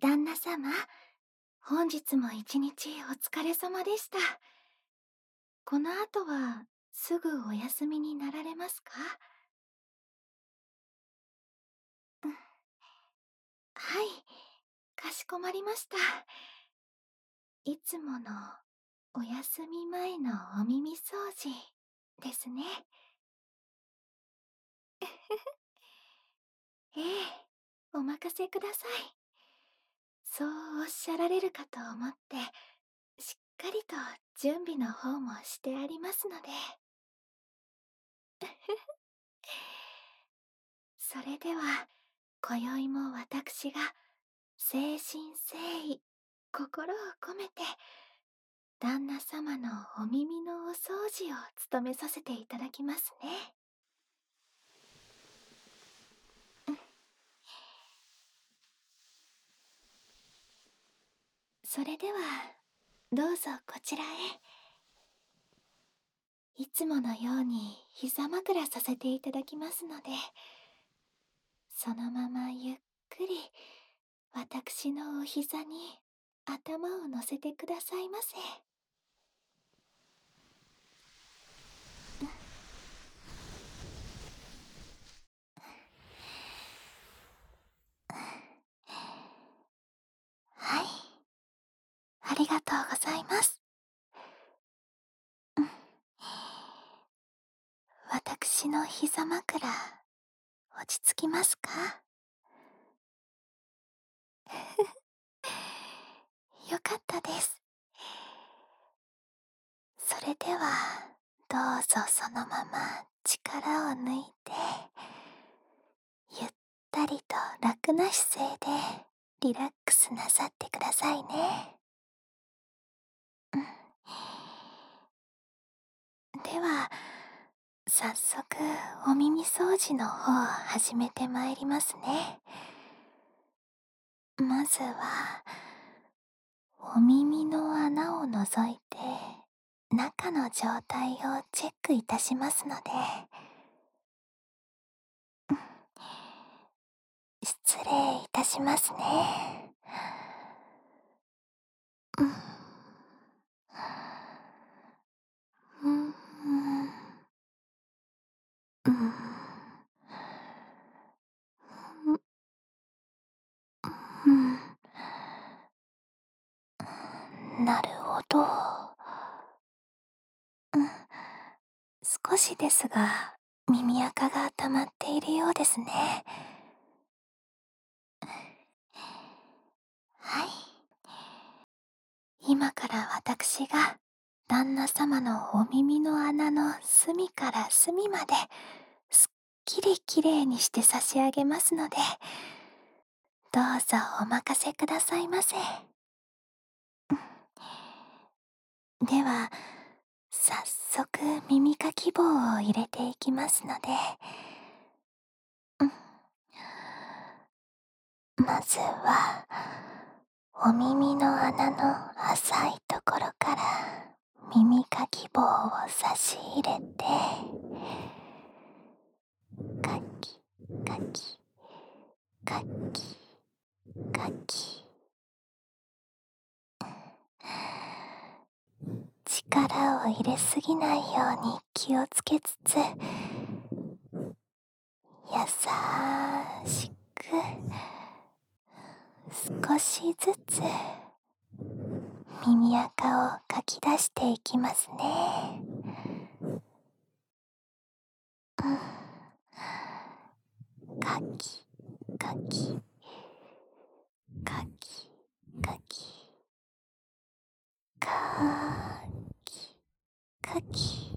旦那様、本日も一日お疲れ様でした。この後はすぐお休みになられますか？うん、はい、かしこまりました。いつものお休み前のお耳掃除ですね。ええ、お任せください。そうおっしゃられるかと思って、しっかりと準備の方もしてありますので。それでは、今宵も私が誠心誠意、心を込めて、旦那様のお耳のお掃除を務めさせていただきますね。それでは、どうぞこちらへ。いつものように膝枕させていただきますので、そのままゆっくり私のお膝に頭を乗せてくださいませ。はい、ありがとうございます。私の膝枕、落ち着きますか？よかったです。それでは、どうぞそのまま力を抜いて、ゆったりと楽な姿勢でリラックスなさってくださいね。うん。では、早速お耳掃除の方を始めてまいりますね。まずは、お耳の穴を覗いて、中の状態をチェックいたしますので、失礼いたしますね。うん。うん。うん。うん。なるほど。うん。少しですが、耳垢が溜まっているようですね。はい。今から私が旦那様のお耳の穴の隅から隅まですっきりきれいにして差し上げますので、どうぞお任せくださいませ。では、早速耳かき棒を入れていきますので、まずはお耳の穴の浅いところから耳かき棒を差し入れて、かきかきかきかき、力を入れすぎないように気をつけつつ、優しく少しずつ耳垢をかき出していきますね。かきかきかきかきかきかき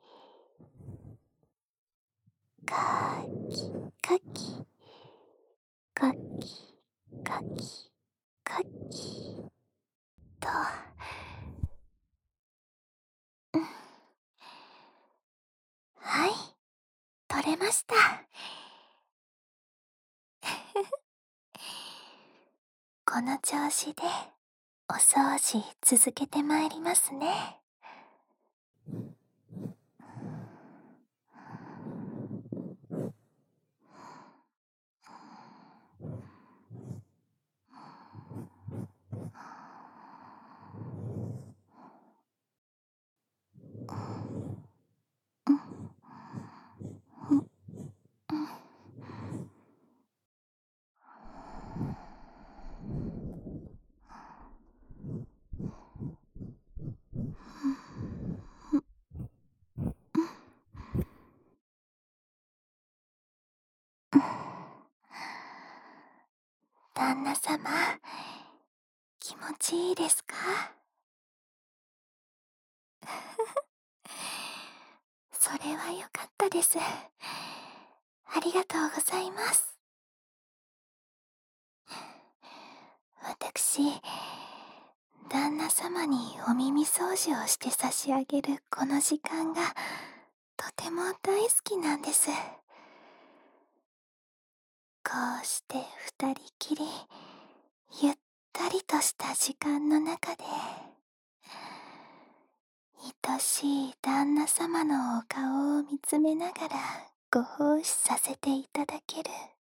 かきかきかきかきかきと、はい、取れました。この調子でお掃除続けてまいりますね。 旦那様、気持ちいいですか？それはよかったです。ありがとうございます。私、旦那様にお耳掃除をして差し上げるこの時間がとても大好きなんです。こうして二人きり、ゆったりとした時間の中で、愛しい旦那様のお顔を見つめながらご奉仕させていただける。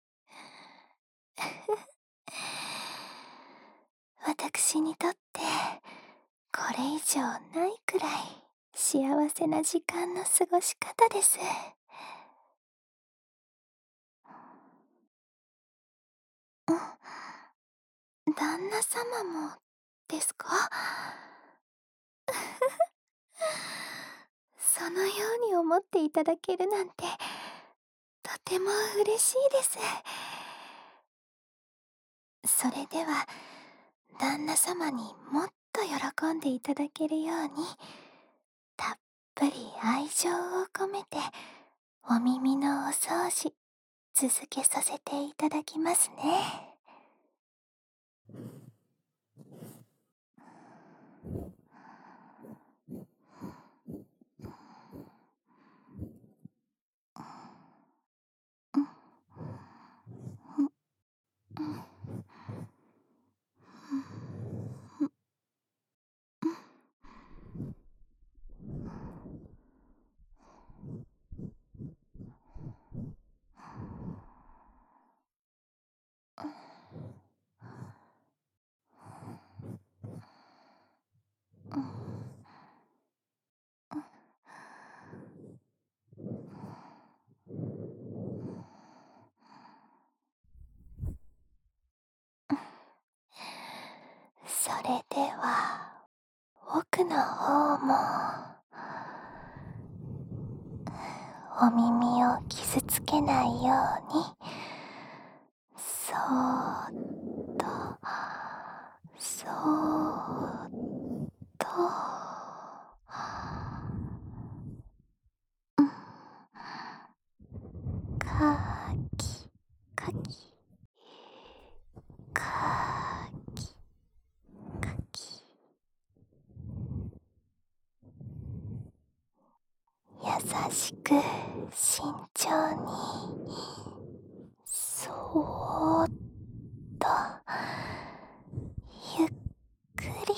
私にとってこれ以上ないくらい幸せな時間の過ごし方です。旦那様もですか？そのように思っていただけるなんてとても嬉しいです。それでは旦那様にもっと喜んでいただけるように、たっぷり愛情を込めてお耳のお掃除続けさせていただきますね。それでは奥の方もお耳を傷つけないようにそーっとそーっとかきかきかきかき優しく慎重にそーっとゆっくり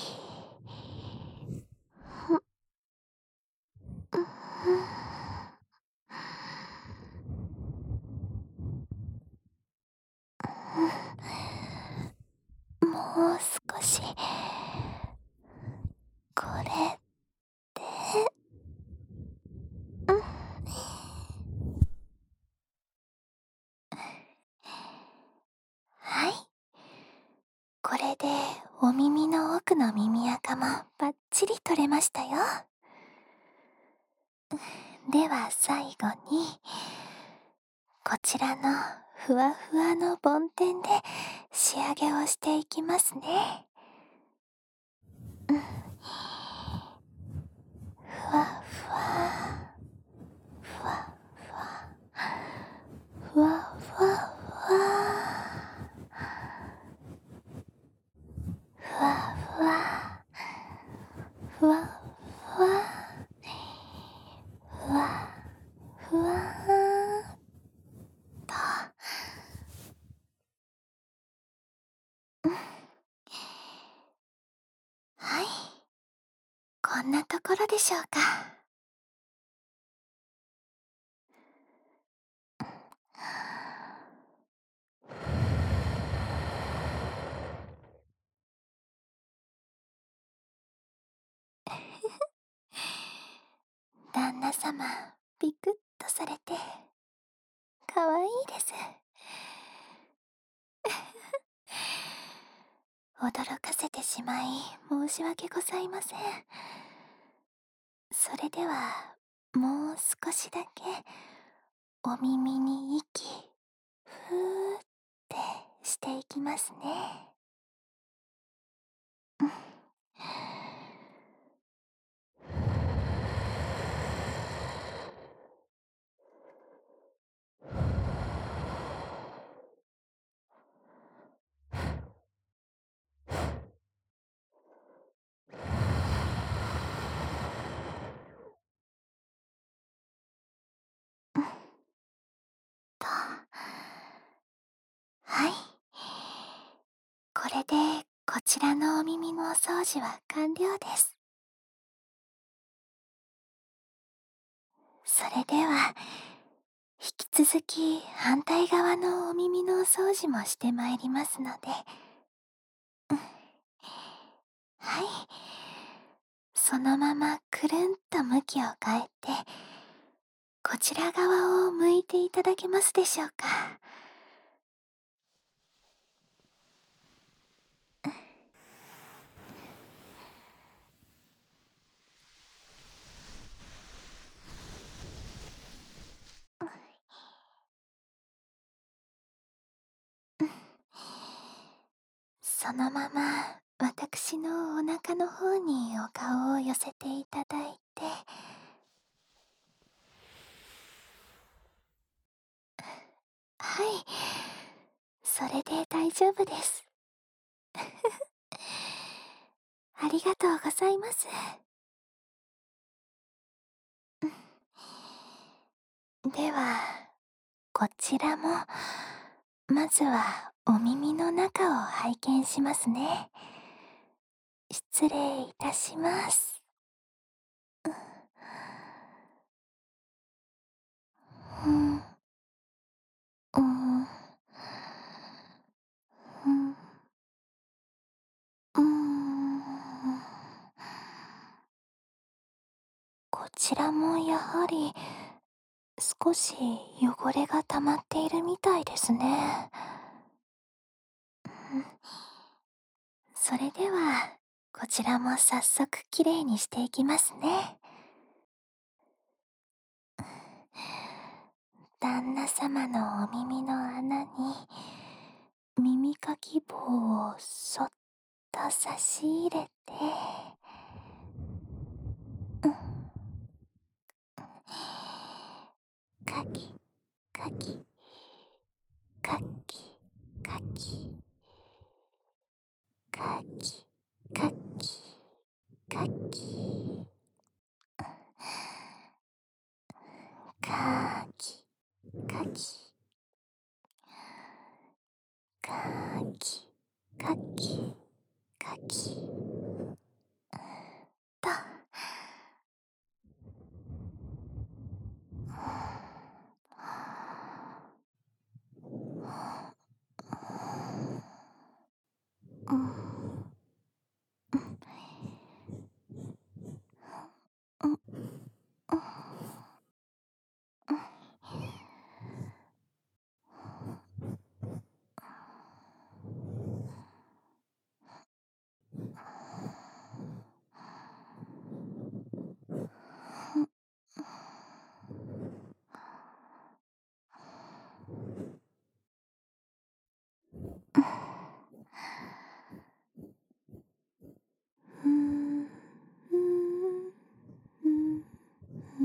もう少しこれではい、これでお耳の奥の耳垢もバッチリ取れましたよ。では最後にこちらのふわふわの梵天で仕上げをしていきますね。ふわふわふわふわふわふわふわふわふわふわふわふわふわと、はい、こんなところでしょうか。旦那様ビクッとされてかわいいです。驚かせてしまい申し訳ございません。それではもう少しだけお耳に息ふーってしていきますね。うん。と、はい。これでこちらのお耳のお掃除は完了です。それでは、引き続き反対側のお耳のお掃除もしてまいりますので、うん、はい。そのままくるんと向きを変えて、こちら側を向いていただけますでしょうか。そのまま私のお腹の方にお顔を寄せていただいて、はい、それで大丈夫です。ありがとうございます。では、こちらも、まずはお耳の中を拝見しますね。失礼いたします。うん、うん、うん、うん。こちらもやはり少し汚れが溜まっているみたいですね。うん、それでは、こちらも早速きれいにしていきますね。旦那様のお耳の穴に耳かき棒をそっと差し入れて、うん、かきかきかきかきかきかきかきかきかきかきかきかきと、うん、うん、うん、うん、うん、うん、うん、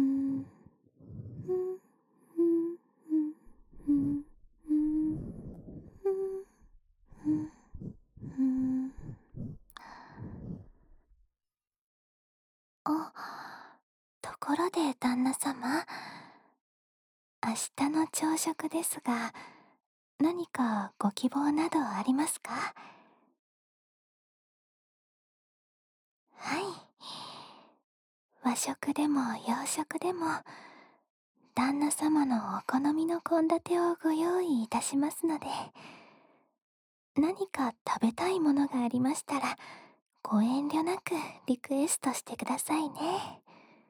うん、うん。あ、ところで旦那様、明日の朝食ですが、何かご希望などありますか？はい。和食でも洋食でも、旦那様のお好みの献立をご用意いたしますので、何か食べたいものがありましたら、ご遠慮なくリクエストしてくださいね。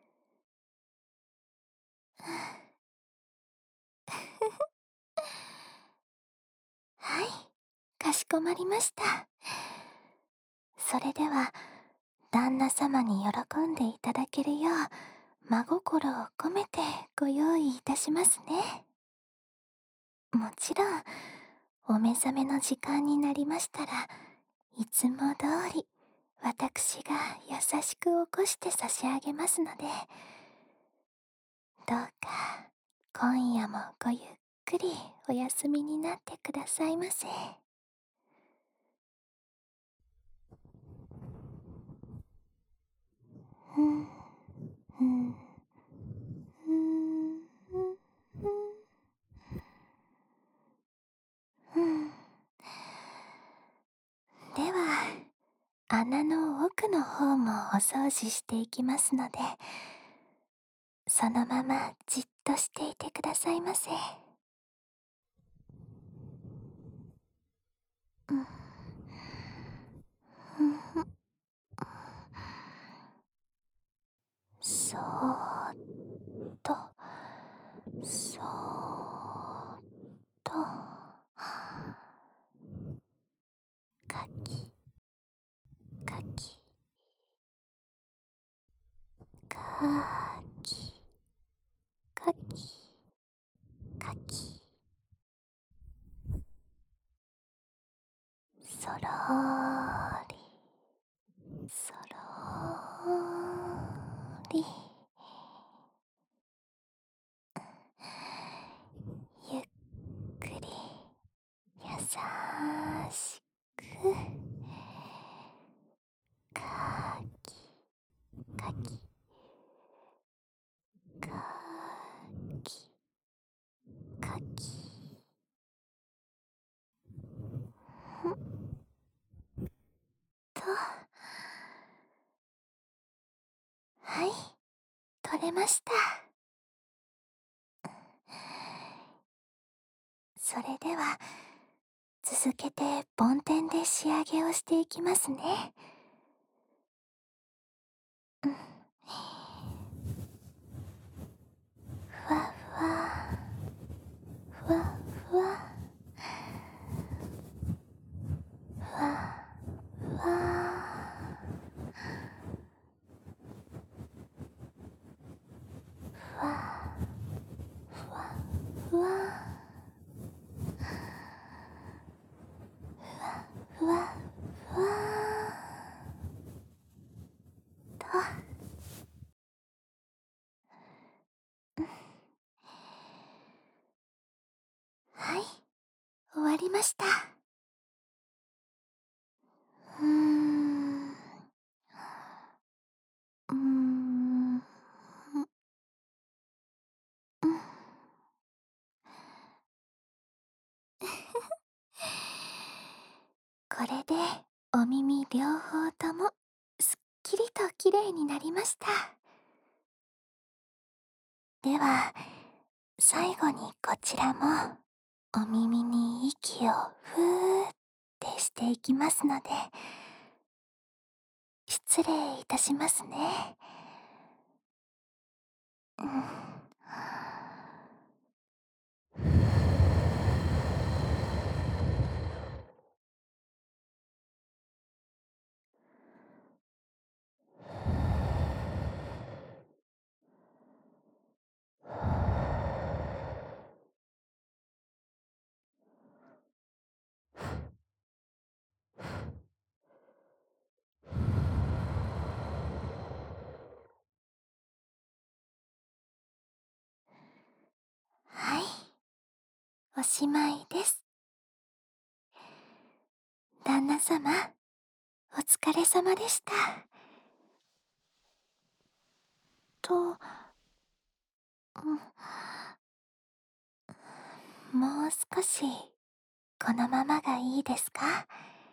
はい、かしこまりました。それでは、旦那様に喜んでいただけるよう、真心を込めてご用意いたしますね。もちろん、 お目覚めの時間になりましたら、いつも通り私が優しく起こして差し上げますので、どうか今夜もごゆっくりお休みになってくださいませ。うん、うん、うん、うん。では、穴の奥の方もお掃除していきますので、そのままじっとしていてくださいませ。うん、うん、そーっと、そーっと、かき、かき、かき、かき、かき、そろーり、そろーり、ゆっくり、優しく、かき、かき、かき、かき、ふっと、はい、取れました。それでは、続けて梵天で仕上げをしていきますね。うん、ふわふわ、ふわふわ、ふわふわ、ふわふわふわ、ふわふわと、はい、終わりました。うーん、うーん、うん、これでお耳両方ともすっきりときれいになりました。では、最後にこちらもお耳に息をふーってしていきますので、失礼いたしますね。うん、はい、おしまいです。旦那様、お疲れ様でした。と、もう少しこのままがいいですか？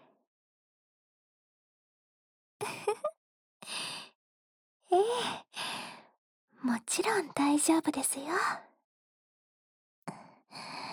ええ、もちろん大丈夫ですよ。